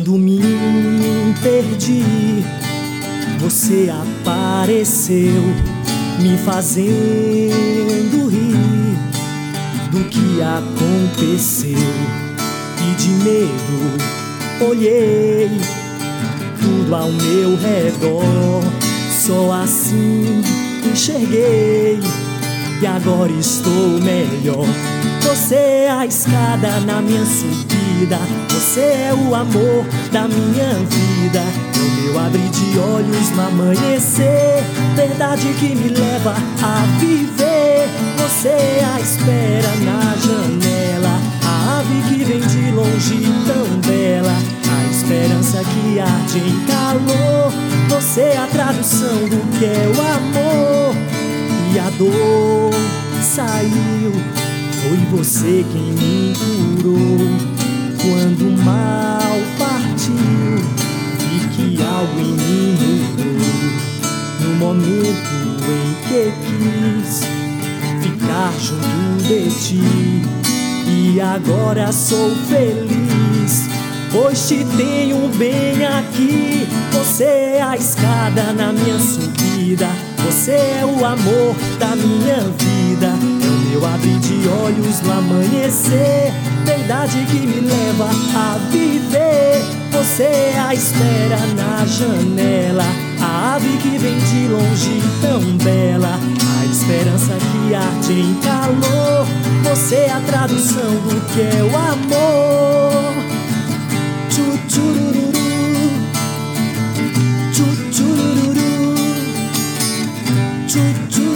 Quando me perdi, você apareceu, me fazendo rir do que aconteceu. E de medo olhei tudo ao meu redor, só assim enxerguei e agora estou melhor. Você é a escada na minha subida, você é o amor da minha vida, é o meu abrir de olhos no amanhecer, verdade que me leva a viver. Você é a espera na janela, a ave que vem de longe tão bela, a esperança que arde em calor. Você é a tradução do que é o amor, e a dor saiu, foi você quem me curou. Quando o mal partiu, vi que algo em mim mudou. No momento em que quis ficar junto de ti, e agora sou feliz, pois te tenho bem aqui. Você é a escada na minha subida, você é o amor da minha vida, é o meu abrir de olhos no amanhecer, verdade que me leva a viver. Você é a espera na janela, a ave que vem de longe tão bela, a esperança que arde em calor. Você é a tradução do que é o amor. Tchurururu, tchurururu, tchurururu.